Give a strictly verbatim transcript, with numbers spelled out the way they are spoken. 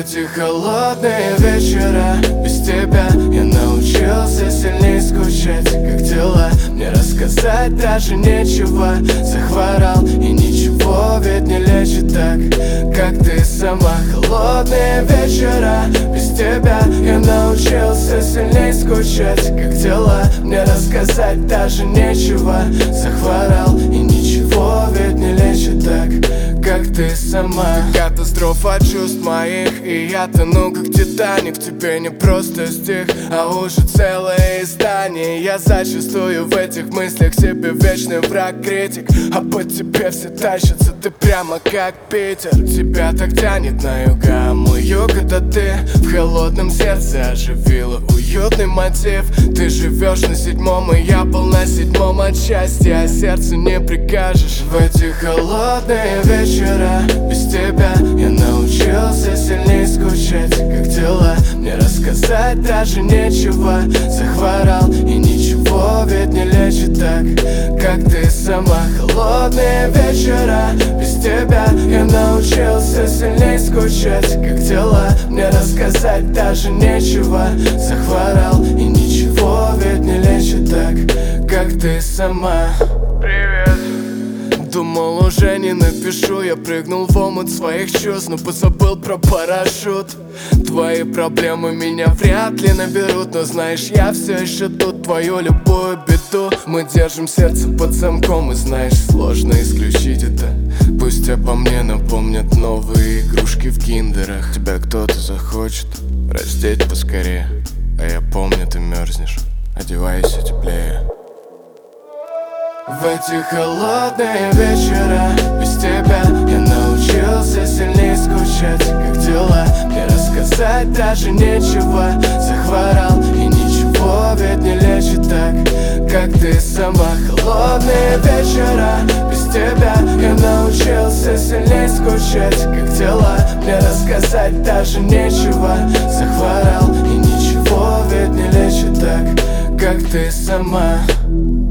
эти холодные вечера без тебя я научился сильней скучать. Как дела? Мне рассказать даже нечего. Захворал и ничего ведь не лечит так, как ты сама. Холодные вечера без тебя я научился сильней скучать. Как дела? Мне рассказать даже нечего. Захворал и ничего ведь не лечит так, как ты сама. Ты катастрофа чувств моих, и я тону как Титаник. Тебе не просто стих, а уже целое издание. Я зачастую в этих мыслях себе вечный враг, критик. А по тебе все тащатся, ты прямо как Питер. Тебя так тянет на юга, а мой юг это ты. В холодном сердце оживила уютный мотив. Ты живешь на седьмом, и я был на седьмом от счастья. А сердцу не прикажешь. В эти холодные вечера без тебя я научился сильней скучать. Как дела? Мне рассказать даже нечего. Захворал и ничего ведь не лечит так, как ты сама. Холодные вечера без тебя я научился сильней скучать. Как дела? Мне рассказать даже нечего. Захворал и ничего ведь не лечит так, как ты сама. Привет. Думал, уже не напишу. Я прыгнул в омут своих чувств, но позабыл про парашют. Твои проблемы меня вряд ли наберут, но знаешь, я все еще тут. Твою любую беду мы держим сердце под замком, и знаешь, сложно исключить это. Пусть обо мне напомнят новые игрушки в киндерах. Тебя кто-то захочет раздеть поскорее, а я помню, ты мерзнешь. Одевайся теплее. В эти холодные вечера без тебя я научился сильней скучать. Как дела? Мне рассказать даже нечего. Захворал и ничего ведь не лечит так, как ты сама. Холодные вечера без тебя я научился сильней скучать. Как дела? Мне рассказать даже нечего. Захворал и ничего ведь не лечит так, как ты сама.